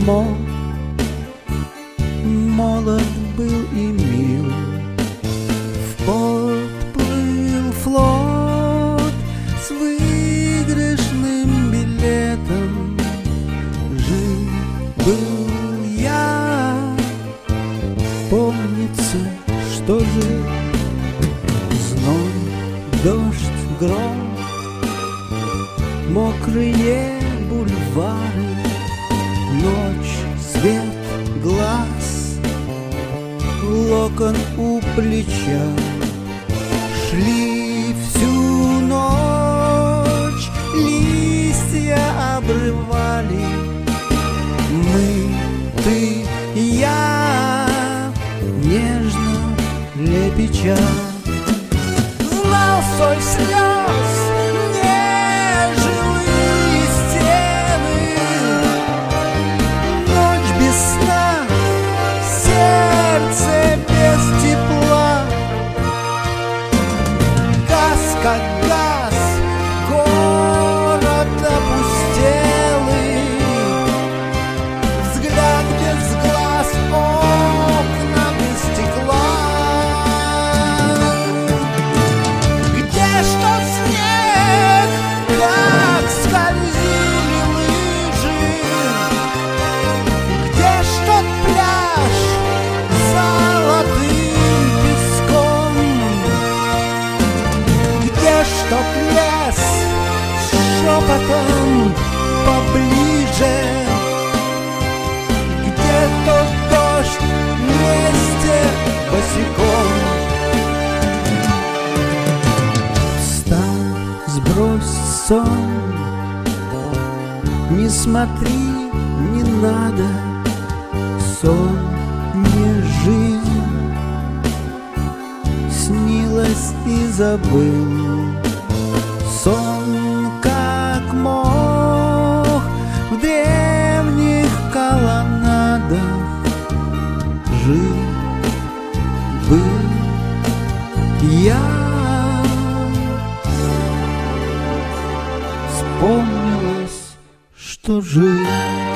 Молод был и мил. В порт плыл флот с выигрышным билетом. Жил-был я, помнится, что жил. Зной, дождь, гром, мокрые бульвары, ночь, свет, глаз, локон у плеча. Шли всю ночь, листья обрывали. Мы, ты, я, нежно лепеча. Знал соль слез нежилые стены, ночь без сна, сердце без тепла. Газ как газ, город опустелый, взгляд без глаз, окна без стекла. Где ж тот снег, как скользили лыжи? Где ж тот пляж с золотым песком? Где ж тот лес с шепотом поближе? Где тот дождь вместе босиком? Встань, сбрось сон, не смотри, не надо. Сон не жизнь, снилось и забыл. Сон как мох в древних колоннадах. Жил, был я. Вспомнилось, что жил.